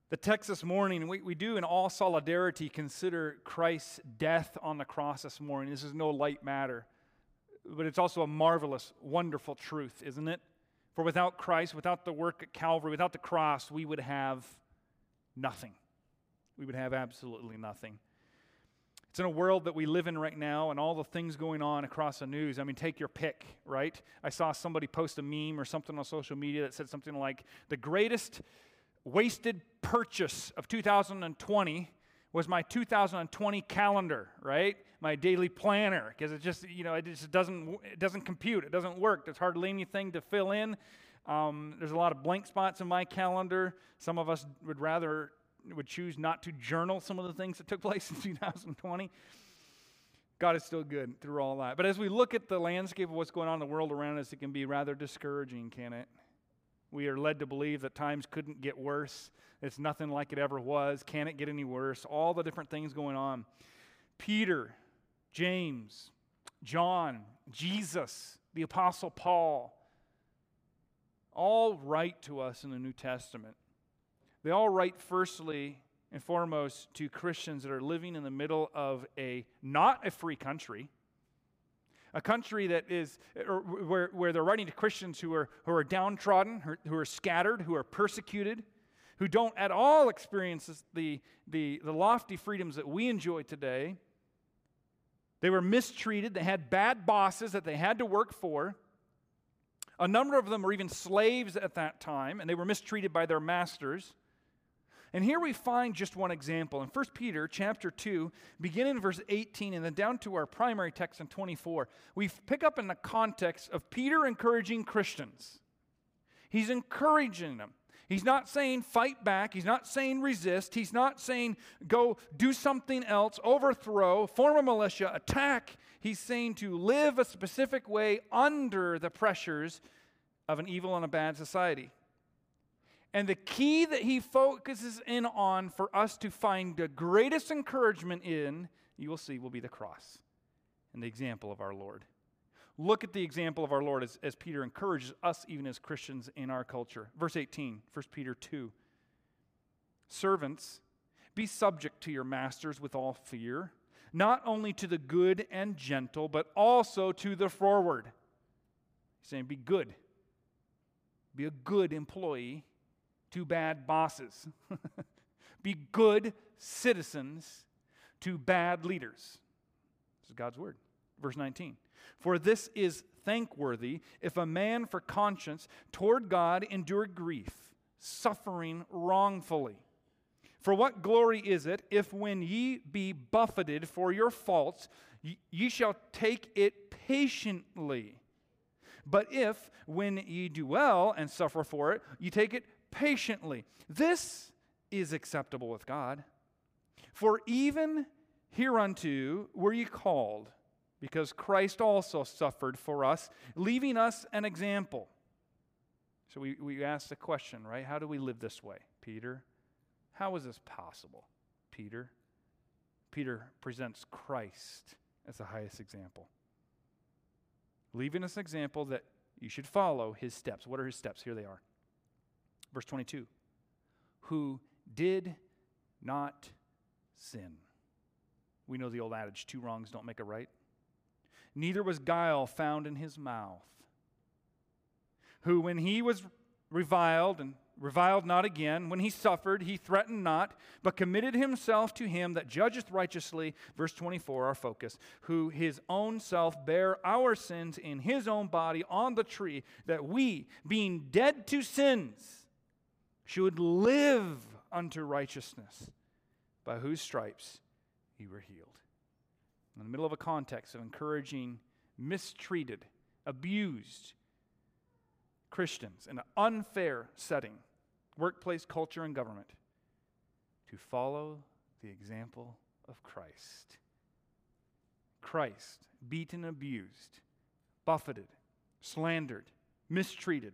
The text this morning, we do in all solidarity consider Christ's death on the cross this morning. This is no light matter, but it's also a marvelous, wonderful truth, isn't it? For without Christ, without the work at Calvary, without the cross, we would have nothing. We would have absolutely nothing. It's in a world that we live in right now and all the things going on across the news. I mean, take your pick, right? I saw somebody post a meme or something on social media that said something like, the greatest wasted purchase of 2020 was my 2020 calendar, right? My daily planner, because it just doesn't compute. It doesn't work. There's hardly anything to fill in. There's a lot of blank spots in my calendar. Some of us would choose not to journal some of the things that took place in 2020. God is still good through all that. But as we look at the landscape of what's going on in the world around us, it can be rather discouraging, can it? We are led to believe that times couldn't get worse. It's nothing like it ever was. Can it get any worse? All the different things going on. Peter, James, John, Jesus, the Apostle Paul, all write to us in the New Testament. They all write firstly and foremost to Christians that are living in the middle of not a free country, a country that is where they're writing to Christians who are downtrodden, who are scattered, who are persecuted, who don't at all experience the lofty freedoms that we enjoy today. They were mistreated. They had bad bosses that they had to work for. A number of them were even slaves at that time, and they were mistreated by their masters. And here we find just one example. In 1 Peter chapter 2, beginning in verse 18 and then down to our primary text in 24, we pick up in the context of Peter encouraging Christians. He's encouraging them. He's not saying fight back. He's not saying resist. He's not saying go do something else, overthrow, form a militia, attack. He's saying to live a specific way under the pressures of an evil and a bad society. And the key that he focuses in on for us to find the greatest encouragement in, you will see, will be the cross and the example of our Lord. Look at the example of our Lord as Peter encourages us even as Christians in our culture. Verse 18, 1 Peter 2. Servants, be subject to your masters with all fear, not only to the good and gentle, but also to the froward. He's saying be good. Be a good employee to bad bosses. Be good citizens to bad leaders. This is God's word. Verse 19. For this is thankworthy if a man for conscience toward God endure grief, suffering wrongfully. For what glory is it if when ye be buffeted for your faults, ye shall take it patiently? But if, when ye do well and suffer for it, ye take it patiently, this is acceptable with God. For even hereunto were ye called, because Christ also suffered for us, leaving us an example. So we ask the question, right? How do we live this way, Peter? How is this possible, Peter? Peter presents Christ as the highest example, leaving us an example that you should follow his steps. What are his steps? Here they are. Verse 22, who did not sin. We know the old adage, 2 wrongs don't make a right. Neither was guile found in his mouth. Who, when he was reviled, and reviled not again, when he suffered, he threatened not, but committed himself to him that judgeth righteously. Verse 24, our focus. Who his own self bare our sins in his own body on the tree, that we, being dead to sins, should live unto righteousness, by whose stripes ye were healed. In the middle of a context of encouraging mistreated, abused Christians in an unfair setting, workplace, culture, and government, to follow the example of Christ. Christ, beaten, abused, buffeted, slandered, mistreated,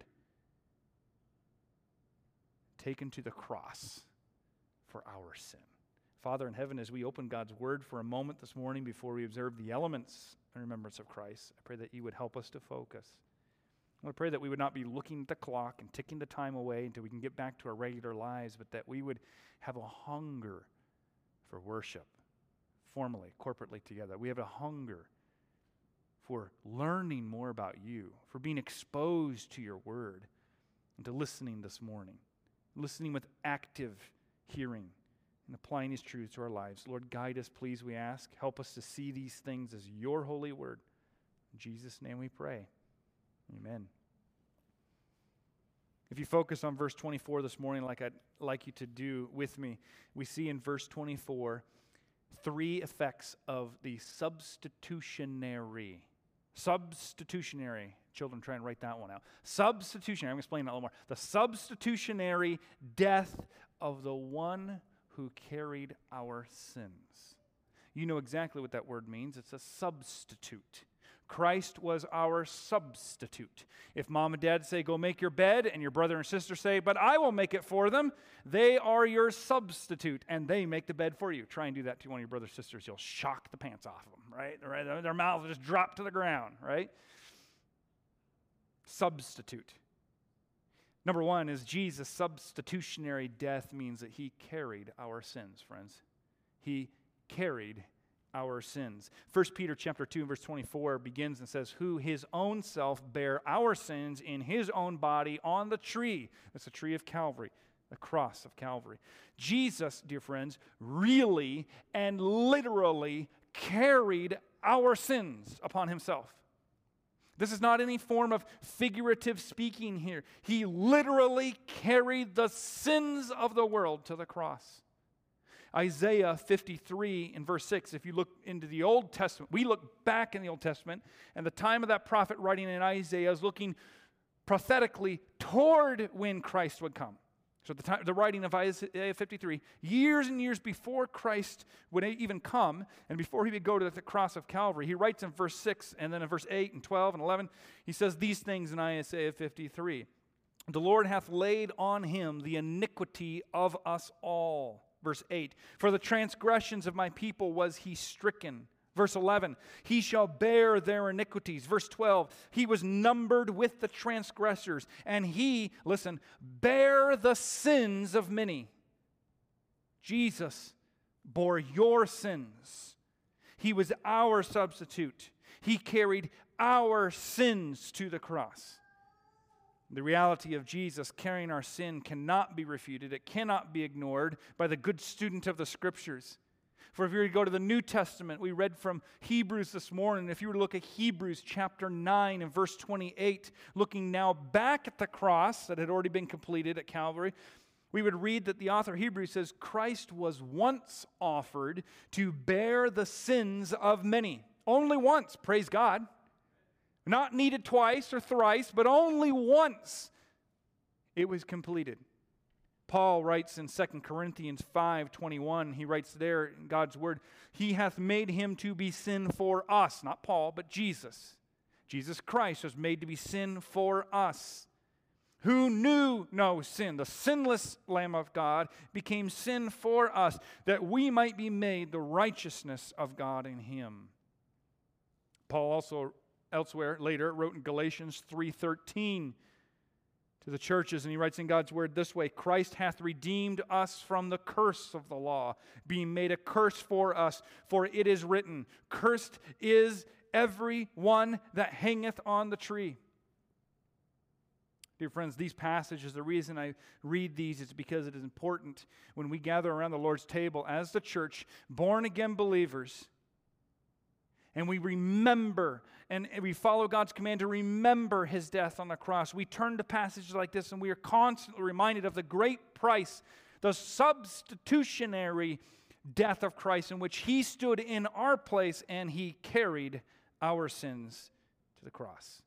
taken to the cross for our sin. Father in heaven, as we open God's word for a moment this morning before we observe the elements in remembrance of Christ, I pray that you would help us to focus. I pray that we would not be looking at the clock and ticking the time away until we can get back to our regular lives, but that we would have a hunger for worship, formally, corporately together. We have a hunger for learning more about you, for being exposed to your word, and to listening this morning, listening with active hearing and applying these truths to our lives. Lord, guide us, please, we ask. Help us to see these things as your holy word. In Jesus' name we pray. Amen. If you focus on verse 24 this morning, like I'd like you to do with me, we see in verse 24 three effects of the substitutionary. Children, try and write that one out. Substitutionary, I'm going to explain that a little more. The substitutionary death of the one who carried our sins. You know exactly what that word means. It's a substitute. Christ was our substitute. If mom and dad say, go make your bed, and your brother and sister say, but I will make it for them, they are your substitute, and they make the bed for you. Try and do that to one of your brothers and sisters. You'll shock the pants off of them, right? Their mouth will just drop to the ground, right? Substitute. Number one is Jesus' substitutionary death means that he carried our sins, friends. He carried our sins. 1 Peter chapter 2, verse 24 begins and says, who his own self bare our sins in his own body on the tree. That's the tree of Calvary, the cross of Calvary. Jesus, dear friends, really and literally carried our sins upon himself. This is not any form of figurative speaking here. He literally carried the sins of the world to the cross. Isaiah 53 in verse 6, if you look into the Old Testament, we look back in the Old Testament, and the time of that prophet writing in Isaiah is looking prophetically toward when Christ would come. So at the time, the writing of Isaiah 53, years and years before Christ would even come, and before he would go to the cross of Calvary, he writes in verse 6, and then in verse 8 and 12 and 11, he says these things in Isaiah 53. The Lord hath laid on him the iniquity of us all. Verse 8, for the transgressions of my people was he stricken. Verse 11, he shall bear their iniquities. Verse 12, he was numbered with the transgressors, and he, listen, bare the sins of many. Jesus bore your sins. He was our substitute. He carried our sins to the cross. The reality of Jesus carrying our sin cannot be refuted. It cannot be ignored by the good student of the Scriptures. For if you were to go to the New Testament, we read from Hebrews this morning. If you were to look at Hebrews chapter 9 and verse 28, looking now back at the cross that had already been completed at Calvary, we would read that the author of Hebrews says, Christ was once offered to bear the sins of many. Only once, praise God. Not needed twice or thrice, but only once it was completed. Paul writes in 2 Corinthians 5:21, he writes there in God's word, he hath made him to be sin for us, not Paul, but Jesus. Jesus Christ was made to be sin for us, who knew no sin. The sinless Lamb of God became sin for us, that we might be made the righteousness of God in him. Paul also elsewhere later wrote in Galatians 3:13 to the churches, and he writes in God's word this way, Christ hath redeemed us from the curse of the law, being made a curse for us, for it is written, cursed is every one that hangeth on the tree. Dear friends, these passages, the reason I read these is because it is important when we gather around the Lord's table as the church, born-again believers, and we remember and we follow God's command to remember his death on the cross. We turn to passages like this and we are constantly reminded of the great price, the substitutionary death of Christ in which he stood in our place and he carried our sins to the cross.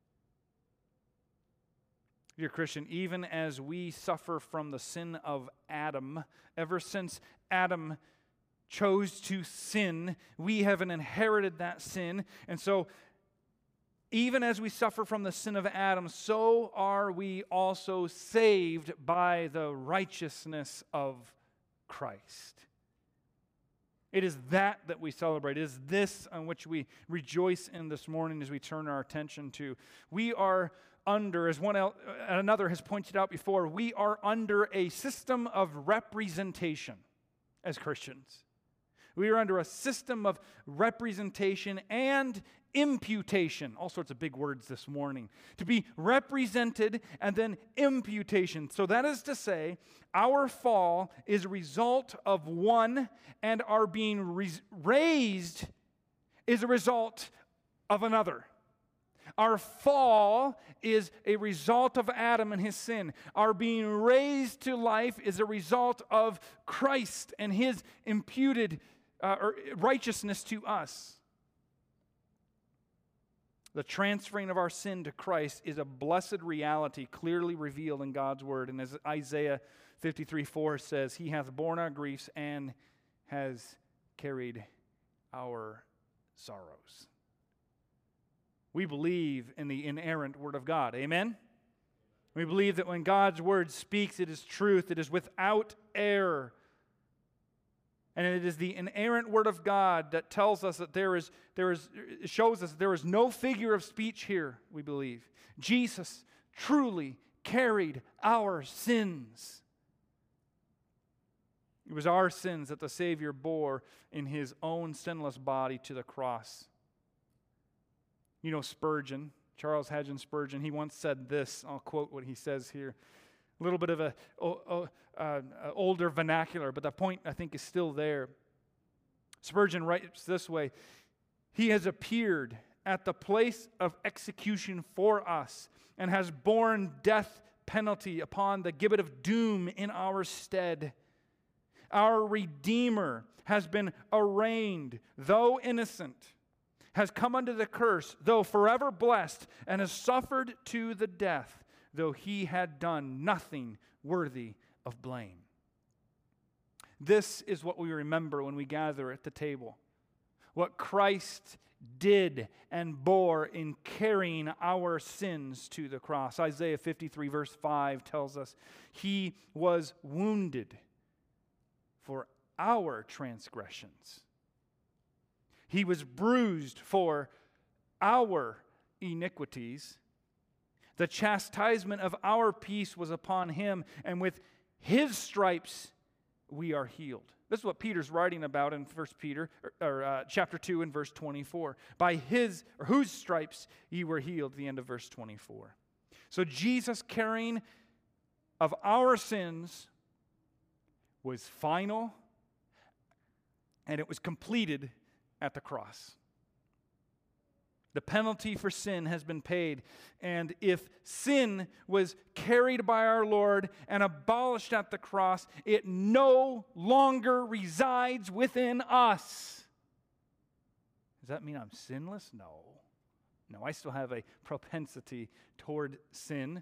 Dear Christian, even as we suffer from the sin of Adam, ever since Adam chose to sin, we haven't inherited that sin. And so, even as we suffer from the sin of Adam, so are we also saved by the righteousness of Christ. It is that we celebrate. It is this on which we rejoice in this morning as we turn our attention to. We are under, as another has pointed out before, we are under a system of representation as Christians. We are under a system of representation and imputation. All sorts of big words this morning. To be represented and then imputation. So that is to say, our fall is a result of one, and our being raised is a result of another. Our fall is a result of Adam and his sin. Our being raised to life is a result of Christ and his imputed righteousness to us. The transferring of our sin to Christ is a blessed reality clearly revealed in God's word. And as Isaiah 53:4 says, He hath borne our griefs and has carried our sorrows. We believe in the inerrant Word of God. Amen? We believe that when God's Word speaks, it is truth. It is without error. And it is the inerrant Word of God that tells us that it shows us that there is no figure of speech here, we believe. Jesus truly carried our sins. It was our sins that the Savior bore in His own sinless body to the cross. You know Spurgeon, Charles Haddon Spurgeon, he once said this. I'll quote what he says here. A little bit of an older vernacular, but the point, I think, is still there. Spurgeon writes this way: He has appeared at the place of execution for us and has borne death penalty upon the gibbet of doom in our stead. Our Redeemer has been arraigned, though innocent, has come under the curse, though forever blessed, and has suffered to the death, though he had done nothing worthy of blame. This is what we remember when we gather at the table. What Christ did and bore in carrying our sins to the cross. Isaiah 53 verse 5 tells us, He was wounded for our transgressions. He was bruised for our iniquities. The chastisement of our peace was upon Him, and with His stripes we are healed. This is what Peter's writing about in 1 Peter, chapter 2 and verse 24. By whose stripes ye were healed, at the end of verse 24. So Jesus carrying of our sins was final, and it was completed at the cross. The penalty for sin has been paid, and if sin was carried by our Lord and abolished at the cross, it no longer resides within us. Does that mean I'm sinless? No, I still have a propensity toward sin,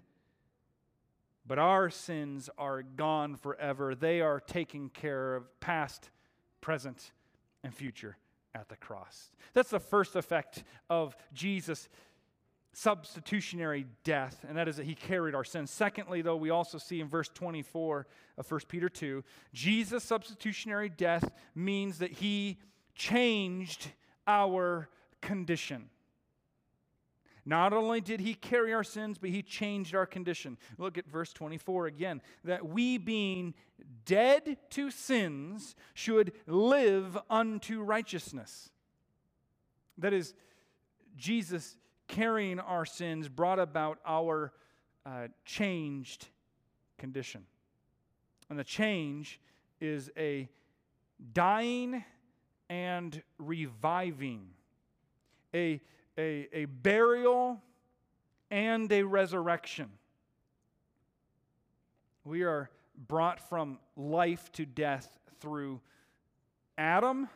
but our sins are gone forever. They are taken care of, past, present, and future, at the cross. That's the first effect of Jesus' substitutionary death, and that is that He carried our sins. Secondly, though, we also see in verse 24 of 1 Peter 2, Jesus' substitutionary death means that He changed our condition. Not only did He carry our sins, but He changed our condition. Look at verse 24 again. That we, being dead to sins, should live unto righteousness. That is, Jesus carrying our sins brought about our changed condition. And the change is a dying and reviving, a burial and a resurrection. We are brought from life to death through Adam,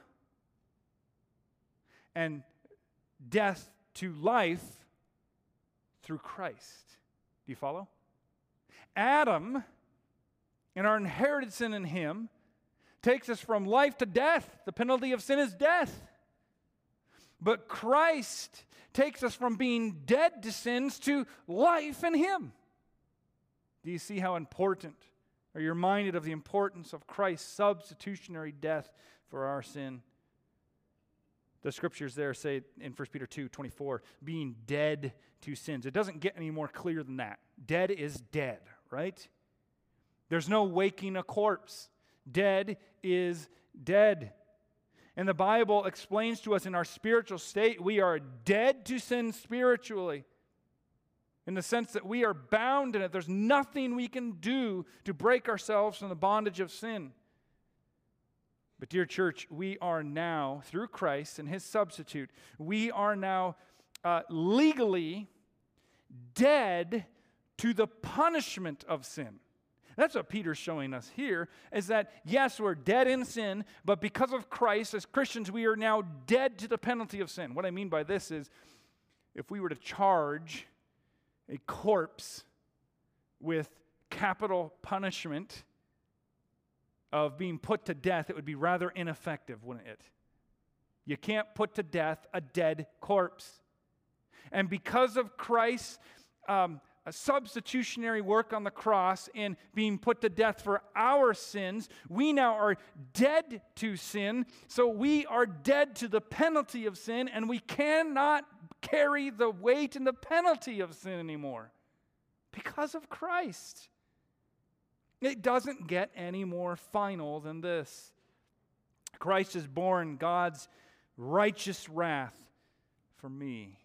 and death to life through Christ. Do you follow? Adam, and our inherited sin in Him, takes us from life to death. The penalty of sin is death. But Christ takes us from being dead to sins to life in Him. Do you see how important, or you're reminded of the importance of Christ's substitutionary death for our sin? The scriptures there say in 1 Peter 2:24, being dead to sins. It doesn't get any more clear than that. Dead is dead, right? There's no waking a corpse. Dead is dead. And the Bible explains to us in our spiritual state, we are dead to sin spiritually, in the sense that we are bound in it. There's nothing we can do to break ourselves from the bondage of sin. But dear church, we are now, through Christ and His substitute, we are now legally dead to the punishment of sin. That's what Peter's showing us here, is that, yes, we're dead in sin, but because of Christ, as Christians, we are now dead to the penalty of sin. What I mean by this is, if we were to charge a corpse with capital punishment of being put to death, it would be rather ineffective, wouldn't it? You can't put to death a dead corpse. And because of Christ's a substitutionary work on the cross in being put to death for our sins, we now are dead to sin, so we are dead to the penalty of sin, and we cannot carry the weight and the penalty of sin anymore because of Christ. It doesn't get any more final than this. Christ has borne God's righteous wrath for me.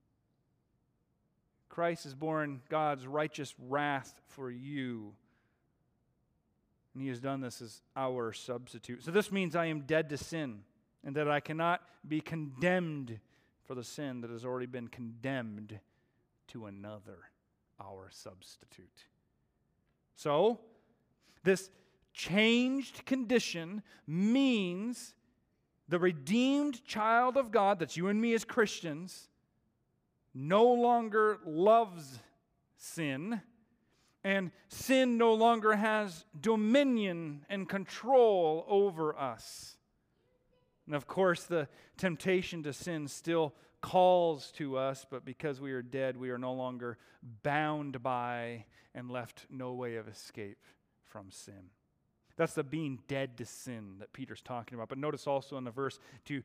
Christ has borne God's righteous wrath for you. And He has done this as our substitute. So this means I am dead to sin, and that I cannot be condemned for the sin that has already been condemned to another, our substitute. So, this changed condition means the redeemed child of God, that's you and me as Christians, no longer loves sin, and sin no longer has dominion and control over us. And of course, the temptation to sin still calls to us, but because we are dead, we are no longer bound by and left no way of escape from sin. That's the being dead to sin that Peter's talking about. But notice also in the verse to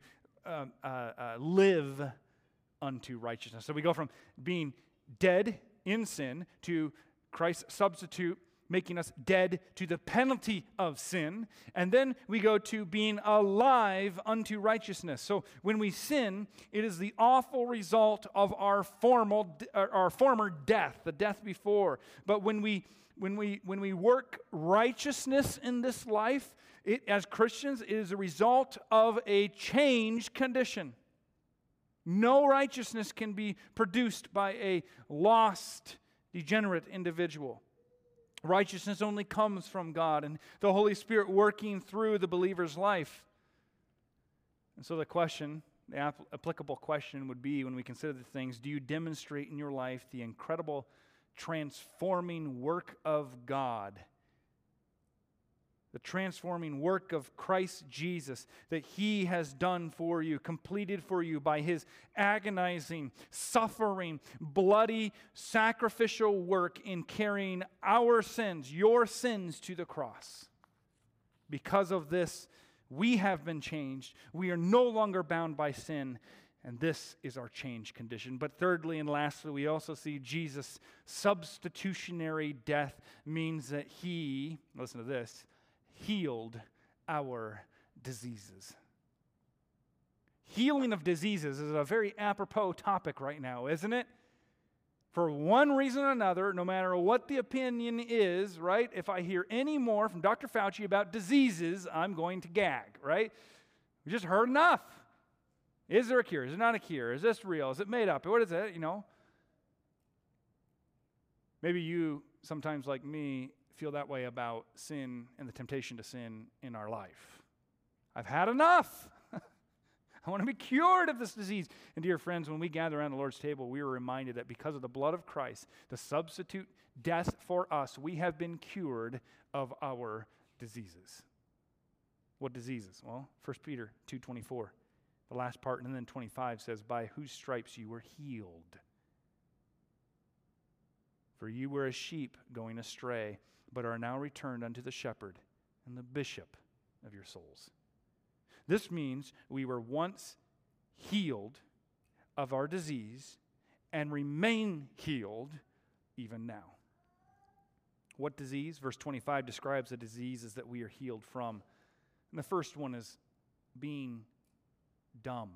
live unto righteousness. So we go from being dead in sin to Christ's substitute making us dead to the penalty of sin, and then we go to being alive unto righteousness. So when we sin, it is the awful result of our former death, the death before. But when we work righteousness in this life, as Christians, it is a result of a changed condition. No righteousness can be produced by a lost, degenerate individual. Righteousness only comes from God and the Holy Spirit working through the believer's life. And so the applicable question would be, when we consider the things, do you demonstrate in your life the incredible transforming work of God? The transforming work of Christ Jesus that He has done for you, completed for you by His agonizing, suffering, bloody, sacrificial work in carrying our sins, your sins, to the cross. Because of this, we have been changed. We are no longer bound by sin, and this is our changed condition. But thirdly and lastly, we also see Jesus' substitutionary death means that He, listen to this, healed our diseases. Healing of diseases is a very apropos topic right now, isn't it? For one reason or another, no matter what the opinion is, right? If I hear any more from Dr. Fauci about diseases, I'm going to gag, right? We just heard enough. Is there a cure? Is there not a cure? Is this real? Is it made up? What is it? Maybe you, sometimes like me, feel that way about sin and the temptation to sin in our life. I've had enough. I want to be cured of this disease. And dear friends, when we gather around the Lord's table, we are reminded that because of the blood of Christ, the substitute death for us, we have been cured of our diseases. What diseases? Well, 1 Peter 2:24, the last part, and then 25 says, by whose stripes you were healed. For you were as sheep going astray, but are now returned unto the shepherd and the bishop of your souls. This means we were once healed of our disease and remain healed even now. What disease? Verse 25 describes the diseases that we are healed from. And the first one is being dumb.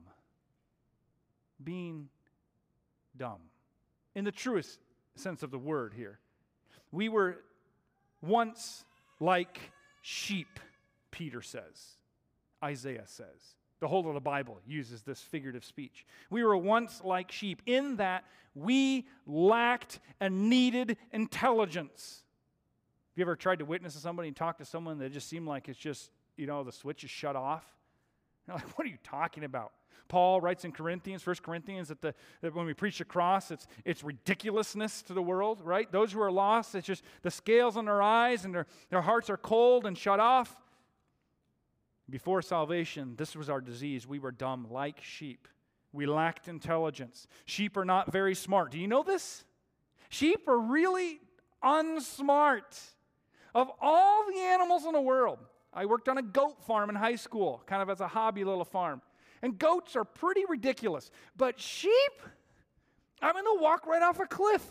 Being dumb. In the truest sense of the word here. We were once like sheep, Peter says. Isaiah says. The whole of the Bible uses this figurative speech. We were once like sheep in that we lacked and needed intelligence. Have you ever tried to witness to somebody and talk to someone that just seemed like it's just, the switch is shut off? You're like, what are you talking about? Paul writes in Corinthians, 1 Corinthians, that when we preach the cross, it's ridiculousness to the world, right? Those who are lost, it's just the scales on their eyes and their hearts are cold and shut off. Before salvation, this was our disease. We were dumb like sheep. We lacked intelligence. Sheep are not very smart. Do you know this? Sheep are really unsmart. Of all the animals in the world, I worked on a goat farm in high school, kind of as a hobby little farm. And goats are pretty ridiculous. But sheep, they'll walk right off a cliff.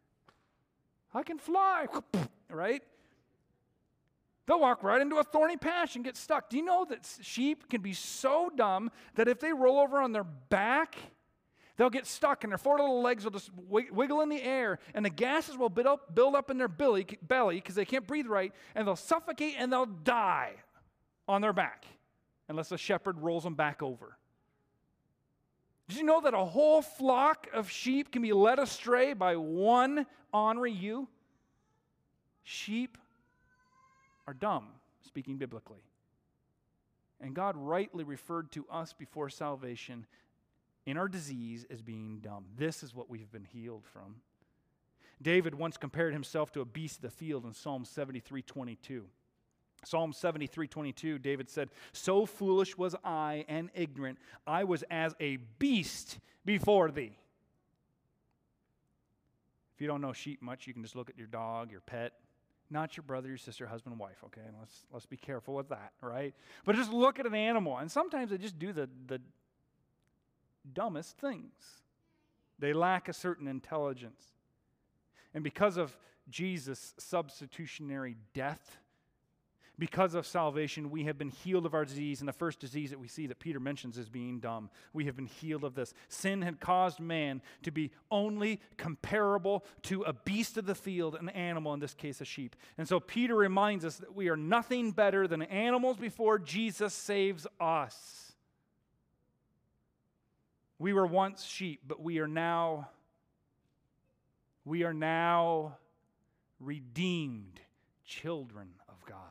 I can fly, right? They'll walk right into a thorny patch and get stuck. Do you know that sheep can be so dumb that if they roll over on their back, they'll get stuck and their four little legs will just wiggle in the air and the gases will build up in their belly because they can't breathe right, and they'll suffocate and they'll die on their back unless the shepherd rolls them back over. Did you know that a whole flock of sheep can be led astray by one ornery ewe? Sheep are dumb, speaking biblically. And God rightly referred to us before salvation in our disease as being dumb. This is what we have been healed from. David once compared himself to a beast of the field in Psalm 73:22. Psalm 73:22, David said, "So foolish was I and ignorant, I was as a beast before thee." If you don't know sheep much, you can just look at your dog, your pet. Not your brother, your sister, husband, wife, okay? Let's be careful with that, right? But just look at an animal, and sometimes they just do the dumbest things. They lack a certain intelligence. And because of Jesus' substitutionary death, because of salvation, we have been healed of our disease. And the first disease that we see that Peter mentions is being dumb. We have been healed of this. Sin had caused man to be only comparable to a beast of the field, an animal, in this case a sheep. And so Peter reminds us that we are nothing better than animals before Jesus saves us. We were once sheep, but we are now redeemed children of God.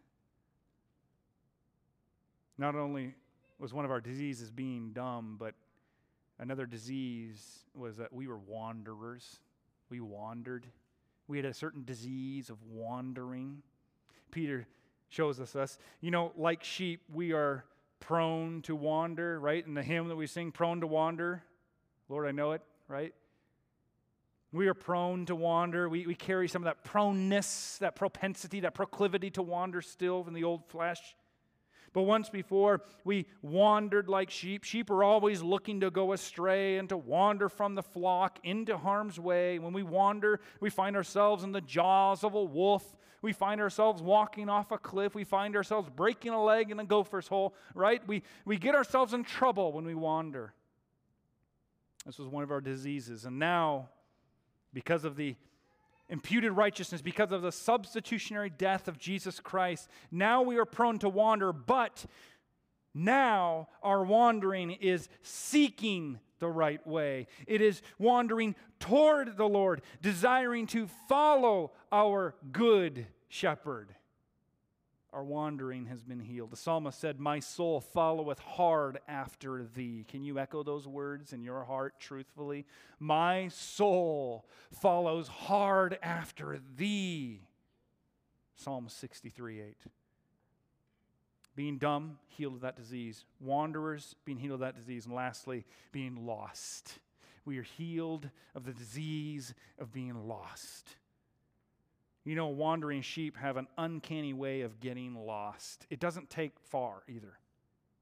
Not only was one of our diseases being dumb, but another disease was that we were wanderers. We wandered. We had a certain disease of wandering. Peter shows us, like sheep, we are prone to wander, right? In the hymn that we sing, prone to wander. Lord, I know it, right? We are prone to wander. We carry some of that proneness, that propensity, that proclivity to wander still from the old flesh. But once before, we wandered like sheep. Sheep are always looking to go astray and to wander from the flock into harm's way. When we wander, we find ourselves in the jaws of a wolf. We find ourselves walking off a cliff. We find ourselves breaking a leg in a gopher's hole, right? We get ourselves in trouble when we wander. This was one of our diseases. And now, because of the imputed righteousness, because of the substitutionary death of Jesus Christ, now we are prone to wander, but now our wandering is seeking the right way. It is wandering toward the Lord, desiring to follow our good shepherd. Our wandering has been healed. The psalmist said, "My soul followeth hard after thee." Can you echo those words in your heart truthfully? My soul follows hard after thee. Psalm 63:8. Being dumb, healed of that disease. Wanderers, being healed of that disease. And lastly, being lost. We are healed of the disease of being lost. Wandering sheep have an uncanny way of getting lost. It doesn't take far either.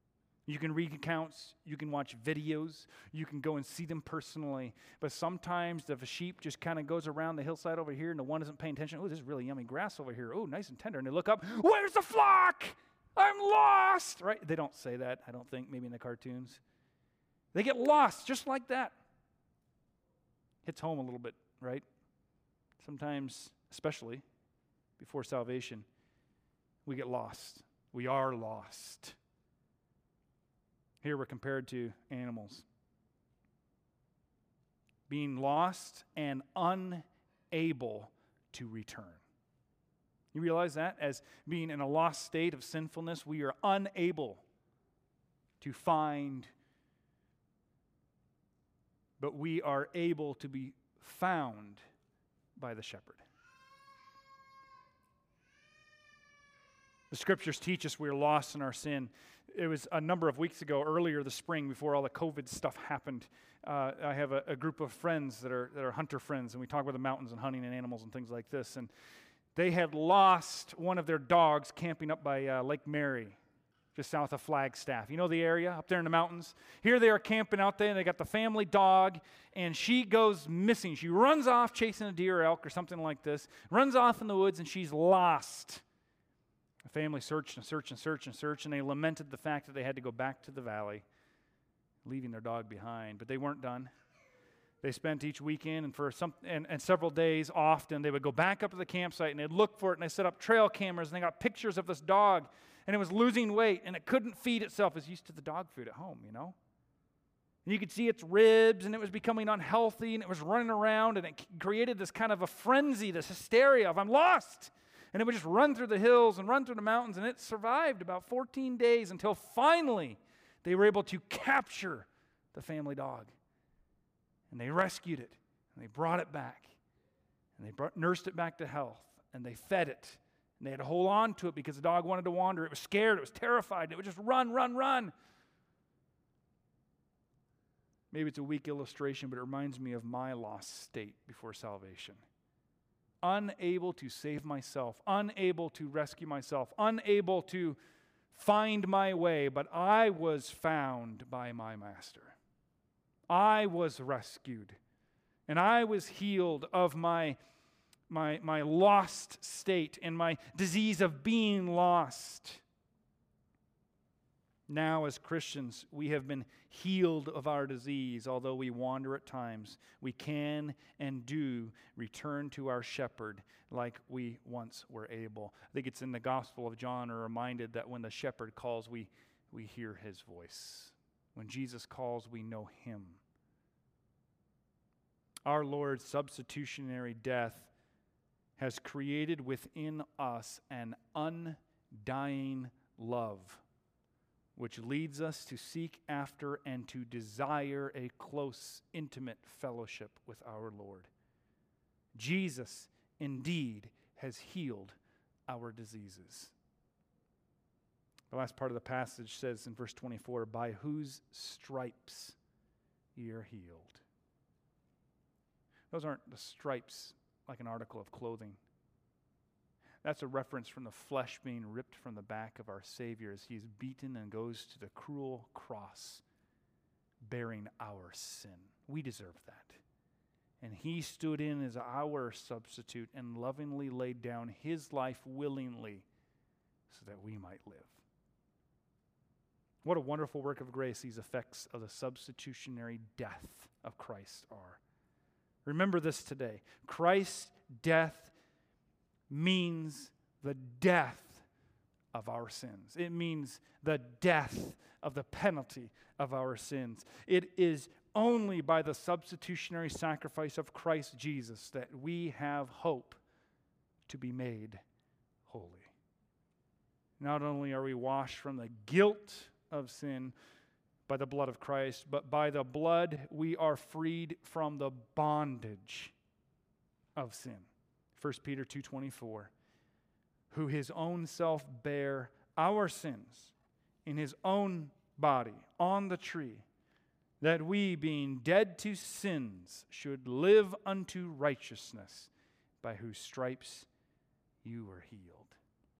You can read accounts, you can watch videos, you can go and see them personally. But sometimes if a sheep just kind of goes around the hillside over here and the one isn't paying attention, oh, this is really yummy grass over here. Oh, nice and tender. And they look up, where's the flock? I'm lost, right? They don't say that, I don't think, maybe in the cartoons. They get lost just like that. Hits home a little bit, right? Sometimes, especially before salvation, we get lost. We are lost. Here we're compared to animals. Being lost and unable to return. You realize that? As being in a lost state of sinfulness, we are unable to find, but we are able to be found by the shepherd. The scriptures teach us we are lost in our sin. It was a number of weeks ago, earlier this spring, before all the COVID stuff happened. I have a group of friends that are hunter friends, and we talk about the mountains and hunting and animals and things like this. And they had lost one of their dogs camping up by Lake Mary, just south of Flagstaff. You know the area up there in the mountains? Here they are camping out there, and they got the family dog, and she goes missing. She runs off chasing a deer or elk or something like this, runs off in the woods, and she's lost. The family searched and searched and searched and searched, and they lamented the fact that they had to go back to the valley, leaving their dog behind. But they weren't done. They spent each weekend and several days often. They would go back up to the campsite, and they'd look for it, and they set up trail cameras, and they got pictures of this dog, and it was losing weight, and it couldn't feed itself. It was used to the dog food at home, you know. And you could see its ribs, and it was becoming unhealthy, and it was running around, and it created this kind of a frenzy, this hysteria of, I'm lost. And it would just run through the hills and run through the mountains, and it survived about 14 days until finally they were able to capture the family dog. And they rescued it, and they brought it back, and they nursed it back to health, and they fed it, and they had to hold on to it because the dog wanted to wander. It was scared, it was terrified, and it would just run, run, run. Maybe it's a weak illustration, but it reminds me of my lost state before salvation. Unable to save myself, unable to rescue myself, unable to find my way, but I was found by my master. I was rescued, and I was healed of my lost state and my disease of being lost. Now, as Christians, we have been healed of our disease. Although we wander at times, we can and do return to our shepherd like we once were able. I think it's in the Gospel of John, we're reminded that when the shepherd calls, we hear his voice. When Jesus calls, we know him. Our Lord's substitutionary death has created within us an undying love, which leads us to seek after and to desire a close, intimate fellowship with our Lord. Jesus, indeed, has healed our diseases. The last part of the passage says in verse 24, by whose stripes ye are healed. Those aren't the stripes like an article of clothing. That's a reference from the flesh being ripped from the back of our Savior as he's beaten and goes to the cruel cross, bearing our sin. We deserve that. And he stood in as our substitute and lovingly laid down his life willingly so that we might live. What a wonderful work of grace these effects of the substitutionary death of Christ are. Remember this today. Christ's death means the death of our sins. It means the death of the penalty of our sins. It is only by the substitutionary sacrifice of Christ Jesus that we have hope to be made holy. Not only are we washed from the guilt of sin by the blood of Christ, but by the blood we are freed from the bondage of sin. 1 Peter 2:24, who his own self bare our sins in his own body on the tree, that we, being dead to sins, should live unto righteousness, by whose stripes you were healed.